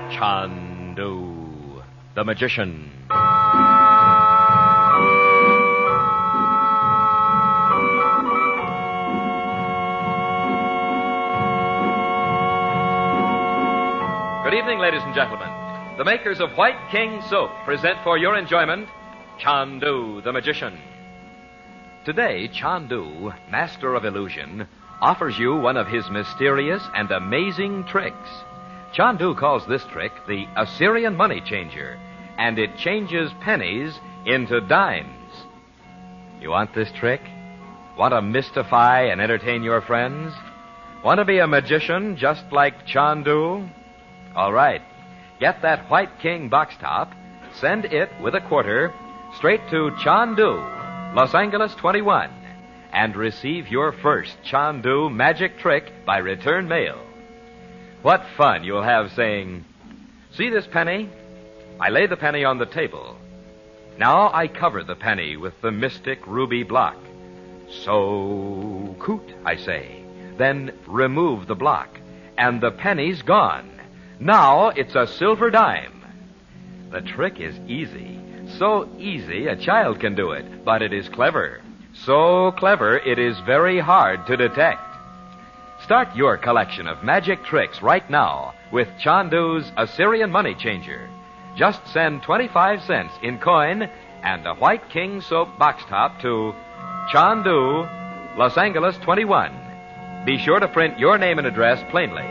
Chandu, the magician. Good evening, ladies and gentlemen. The makers of White King Soap present for your enjoyment Chandu, the magician. Today, Chandu, master of illusion, offers you one of his mysterious and amazing tricks. Chandu calls this trick the Assyrian money changer, and it changes pennies into dimes. You want this trick? Want to mystify and entertain your friends? Want to be a magician just like Chandu? All right. Get that White King box top, send it with a quarter straight to Chandu, Los Angeles 21, and receive your first Chandu magic trick by return mail. What fun you'll have saying, "See this penny? I lay the penny on the table. Now I cover the penny with the mystic ruby block. So coot, I say. Then remove the block, and the penny's gone. Now it's a silver dime." The trick is easy. So easy a child can do it, but it is clever. So clever it is very hard to detect. Start your collection of magic tricks right now with Chandu's Assyrian money changer. Just send 25 cents in coin and a White King Soap box top to Chandu, Los Angeles 21. Be sure to print your name and address plainly.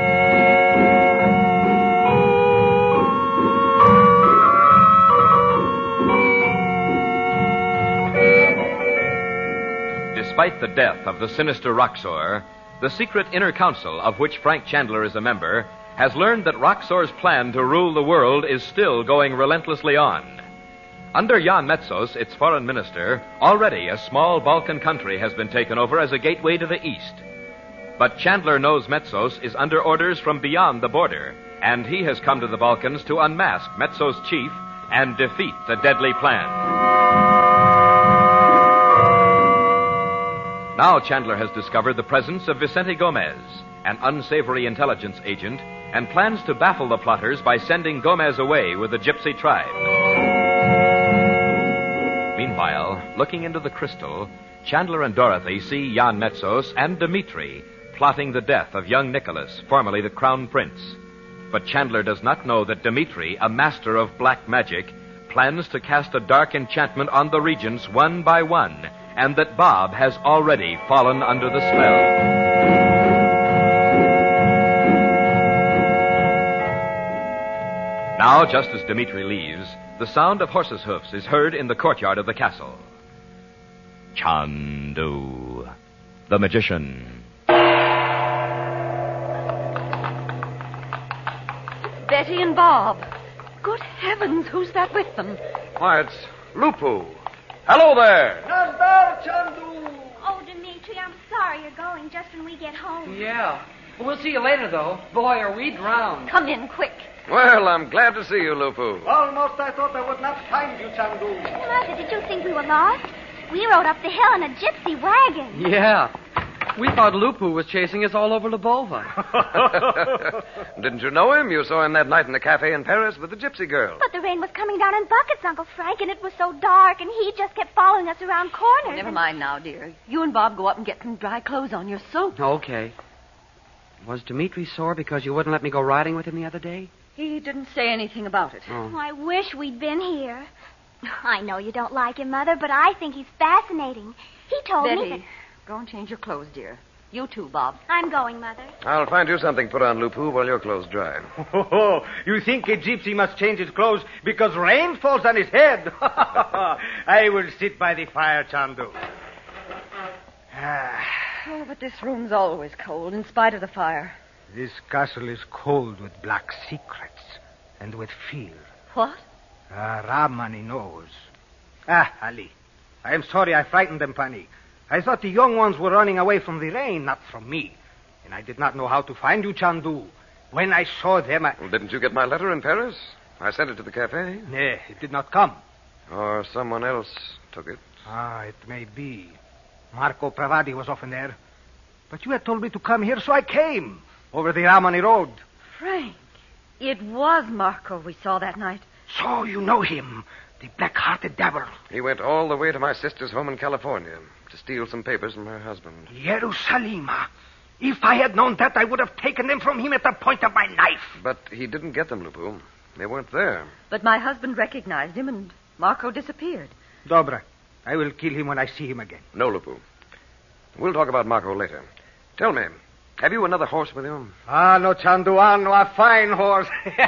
Despite the death of the sinister Roxor, the secret inner council of which Frank Chandler is a member has learned that Roxor's plan to rule the world is still going relentlessly on. Under Jan Metzos, its foreign minister, already a small Balkan country has been taken over as a gateway to the east. But Chandler knows Metzos is under orders from beyond the border, and he has come to the Balkans to unmask Metzos' chief and defeat the deadly plan. Now Chandler has discovered the presence of Vicente Gomez, an unsavory intelligence agent, and plans to baffle the plotters by sending Gomez away with the gypsy tribe. Meanwhile, looking into the crystal, Chandler and Dorothy see Jan Metzos and Dmitri plotting the death of young Nicholas, formerly the Crown Prince. But Chandler does not know that Dmitri, a master of black magic, plans to cast a dark enchantment on the regents one by one, and that Bob has already fallen under the spell. Now, just as Dmitri leaves, the sound of horses' hoofs is heard in the courtyard of the castle. Chandu, the magician. Betty and Bob. Good heavens, who's that with them? Why, it's Lupu. Hello there. Nandar Chandu. Oh, Dmitri, I'm sorry you're going just when we get home. Yeah. We'll see you later, though. Boy, are we drowned. Come in quick. Well, I'm glad to see you, Lupu. Almost I thought I would not find you, Chandu. Mother, did you think we were lost? We rode up the hill in a gypsy wagon. Yeah. We thought Lupu was chasing us all over Lubova. Didn't you know him? You saw him that night in the cafe in Paris with the gypsy girl. But the rain was coming down in buckets, Uncle Frank, and it was so dark, and he just kept following us around corners. Never mind now, dear. You and Bob go up and get some dry clothes on your soap. Okay. Was Dmitri sore because you wouldn't let me go riding with him the other day? He didn't say anything about it. Oh. Oh, I wish we'd been here. I know you don't like him, Mother, but I think he's fascinating. He told me that... Betty, go and change your clothes, dear. You too, Bob. I'm going, Mother. I'll find you something to put on, Lupu, while your clothes dry. Oh, you think a gypsy must change his clothes because rain falls on his head? I will sit by the fire, Chandu. Oh, but this room's always cold, in spite of the fire. This castle is cold with black secrets and with fear. What? Ramani knows. Ali. I am sorry I frightened them, Pani. I thought the young ones were running away from the rain, not from me. And I did not know how to find you, Chandu. When I saw them, Well, didn't you get my letter in Paris? I sent it to the cafe. Nay, it did not come. Or someone else took it. It may be. Marco Pravadi was often there. But you had told me to come here, so I came. Over the Ramani Road. Frank, It was Marco we saw that night. So you know him, the black-hearted devil. He went all the way to my sister's home in California to steal some papers from her husband. Jerusalema. If I had known that, I would have taken them from him at the point of my knife. But he didn't get them, Lupu. They weren't there. But my husband recognized him, and Marco disappeared. Dobra. I will kill him when I see him again. No, Lupu. We'll talk about Marco later. Tell me, have you another horse with you? Ah, no, Chanduan, a fine horse.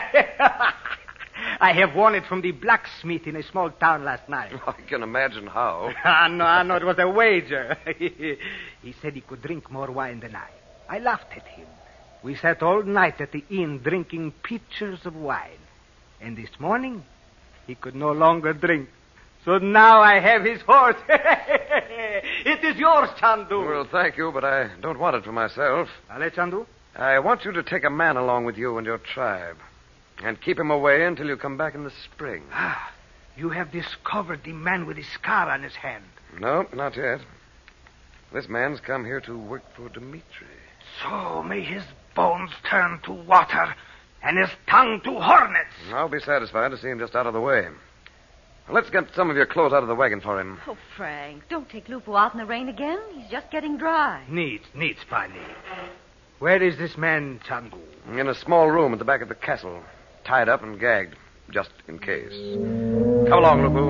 I have won it from the blacksmith in a small town last night. I can imagine how. No, it was a wager. He said he could drink more wine than I. I laughed at him. We sat all night at the inn drinking pitchers of wine. And this morning, he could no longer drink. So now I have his horse. It is yours, Chandu. Well, thank you, but I don't want it for myself. Ale, Chandu? I want you to take a man along with you and your tribe. And keep him away until you come back in the spring. Ah, you have discovered the man with the scar on his hand. No, not yet. This man's come here to work for Dimitri. So may his bones turn to water and his tongue to hornets. I'll be satisfied to see him just out of the way. Let's get some of your clothes out of the wagon for him. Oh, Frank, don't take Lupo out in the rain again. He's just getting dry. Needs, Pani. Where is this man, Chandu? In a small room at the back of the castle. Tied up and gagged, just in case. Come along, Lupu.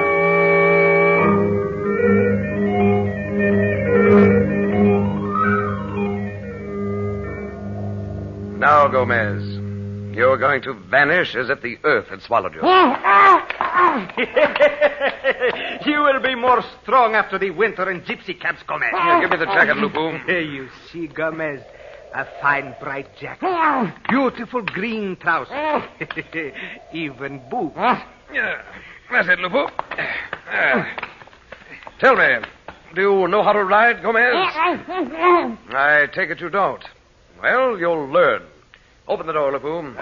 Now, Gomez, you're going to vanish as if the earth had swallowed you. You will be more strong after the winter in gypsy camps, Gomez. Here, give me the jacket, Lupu. You see, Gomez, a fine bright jacket. Beautiful green trousers. Even boots. Yeah, that's it, Lupu. Tell me, do you know how to ride, Gomez? I take it you don't. Well, you'll learn. Open the door, Lupu.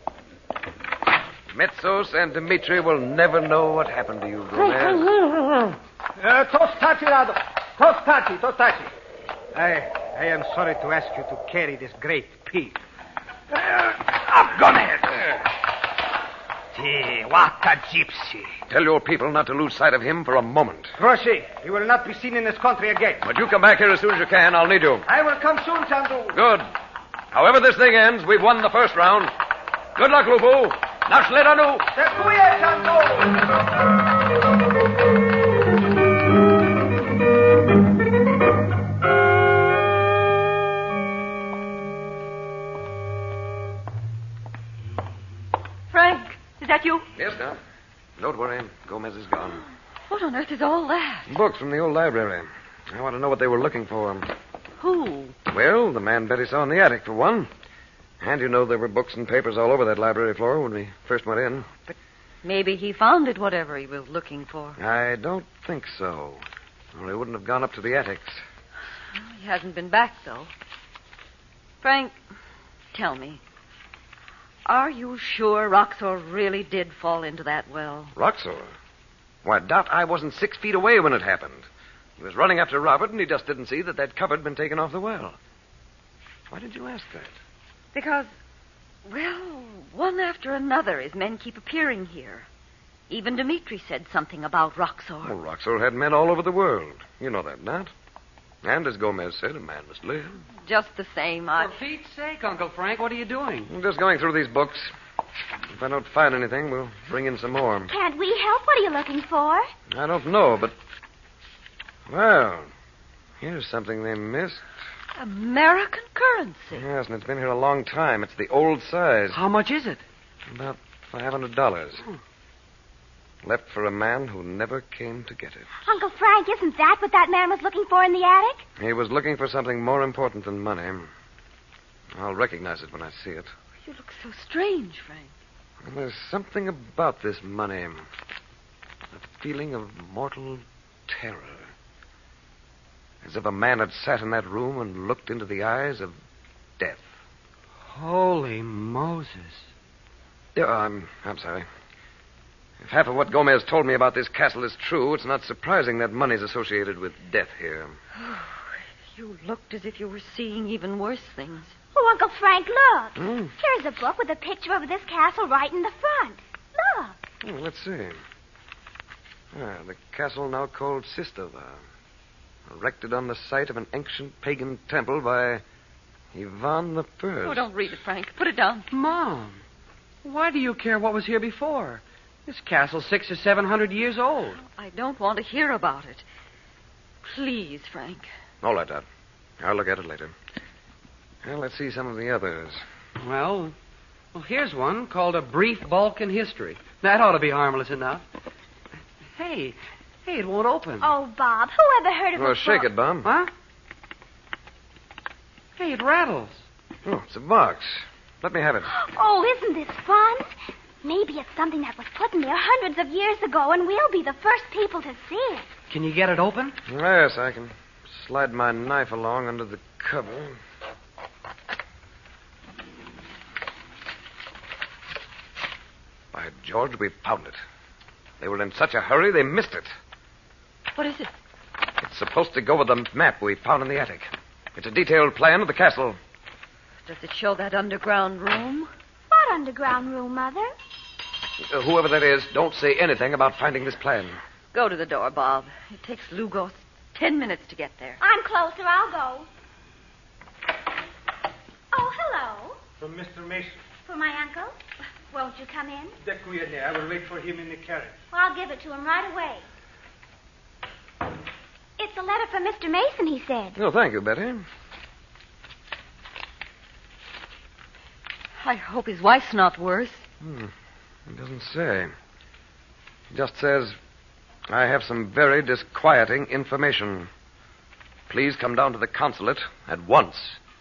Metsos and Dimitri will never know what happened to you, Gomez. Tostachi, Rado. Tostachi. I am sorry to ask you to carry this great pig. Up, Gomez. Gee, what a gypsy. Tell your people not to lose sight of him for a moment. Roshi, you will not be seen in this country again. But you come back here as soon as you can. I'll need you. I will come soon, Chandu. Good. However this thing ends, we've won the first round. Good luck, Lupu. Nashledanu. Tepuye, Chandu. Frank, is that you? Yes, now. Don't worry. Gomez is gone. What on earth is all that? Books from the old library. I want to know what they were looking for. Who? Well, the man Betty saw in the attic, for one. And you know there were books and papers all over that library floor when we first went in. Maybe he found it, whatever he was looking for. I don't think so. Or he wouldn't have gone up to the attics. He hasn't been back, though. Frank, tell me. Are you sure Roxor really did fall into that well? Roxor? Why, Dot, I wasn't 6 feet away when it happened. He was running after Robert, and he just didn't see that cover had been taken off the well. Why did you ask that? Because, well, one after another his men keep appearing here. Even Dimitri said something about Roxor. Well, Roxor had men all over the world. You know that, Dot. And as Gomez said, a man must live. Just the same, For Pete's sake, Uncle Frank, what are you doing? I'm just going through these books. If I don't find anything, we'll bring in some more. Can't we help? What are you looking for? I don't know, but... Well, here's something they missed. American currency. Yes, and it's been here a long time. It's the old size. How much is it? About $500. Left for a man who never came to get it. Uncle Frank, isn't that what that man was looking for in the attic? He was looking for something more important than money. I'll recognize it when I see it. You look so strange, Frank. And there's something about this money. A feeling of mortal terror. As if a man had sat in that room and looked into the eyes of death. Holy Moses. I'm sorry. If half of what Gomez told me about this castle is true, it's not surprising that money's associated with death here. You looked as if you were seeing even worse things. Oh, Uncle Frank, look. Hmm? Here's a book with a picture of this castle right in the front. Look. Oh, let's see. The castle now called Sistova. Erected on the site of an ancient pagan temple by Ivan the First. Oh, don't read it, Frank. Put it down. Mom, why do you care what was here before? This castle's 600 or 700 years old. I don't want to hear about it. Please, Frank. All right, Dad. I'll look at it later. Well, let's see some of the others. Well, here's one called A Brief Balkan History. That ought to be harmless enough. Hey, it won't open. Oh, Bob, who ever heard of Well, a shake book? it, Bob. Huh? Hey, it rattles. Oh, it's a box. Let me have it. Oh, isn't this fun? Maybe it's something that was put in there hundreds of years ago, and we'll be the first people to see it. Can you get it open? Yes, I can slide my knife along under the cover. By George, we found it. They were in such a hurry, they missed it. What is it? It's supposed to go with the map we found in the attic. It's a detailed plan of the castle. Does it show that underground room? What underground room, Mother? Whoever that is, don't say anything about finding this plan. Go to the door, Bob. It takes Lugos 10 minutes to get there. I'm closer. I'll go. Oh, hello. From Mr. Mason. For my uncle? Won't you come in? I will wait for him in the carriage. Well, I'll give it to him right away. It's a letter from Mr. Mason, he said. Oh, thank you, Betty. I hope his wife's not worse. It doesn't say. It just says, I have some very disquieting information. Please come down to the consulate at once.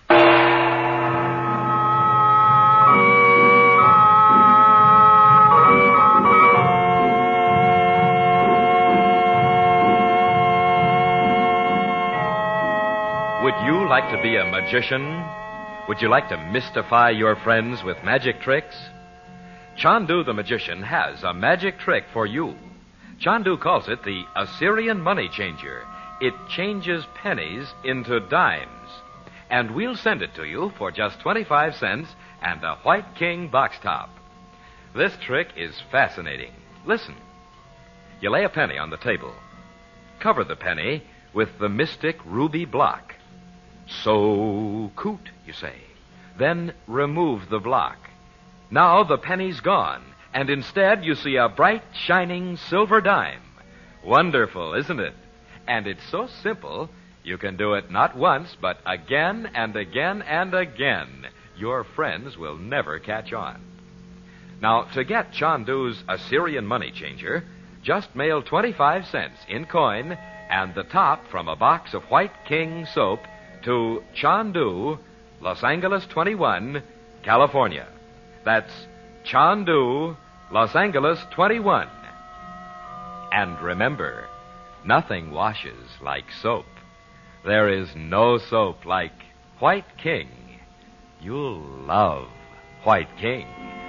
Would you like to be a magician? Would you like to mystify your friends with magic tricks? Chandu the magician has a magic trick for you. Chandu calls it the Assyrian money changer. It changes pennies into dimes. And we'll send it to you for just 25 cents and a White King box top. This trick is fascinating. Listen. You lay a penny on the table. Cover the penny with the mystic ruby block. So coot, you say. Then remove the block. Now the penny's gone, and instead you see a bright, shining silver dime. Wonderful, isn't it? And it's so simple, you can do it not once, but again and again and again. Your friends will never catch on. Now, to get Chandu's Assyrian money changer, just mail 25 cents in coin and the top from a box of White King soap to Chandu, Los Angeles 21, California. That's Chandu, Los Angeles 21. And remember, nothing washes like soap. There is no soap like White King. You'll love White King.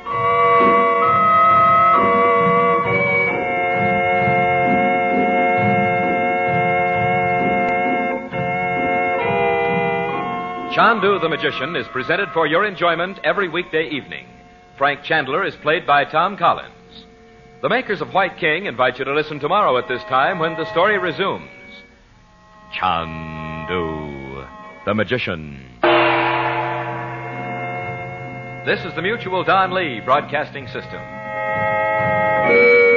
Chandu the Magician is presented for your enjoyment every weekday evening. Frank Chandler is played by Tom Collins. The makers of White King invite you to listen tomorrow at this time when the story resumes. Chandu the Magician. This is the Mutual Don Lee Broadcasting System.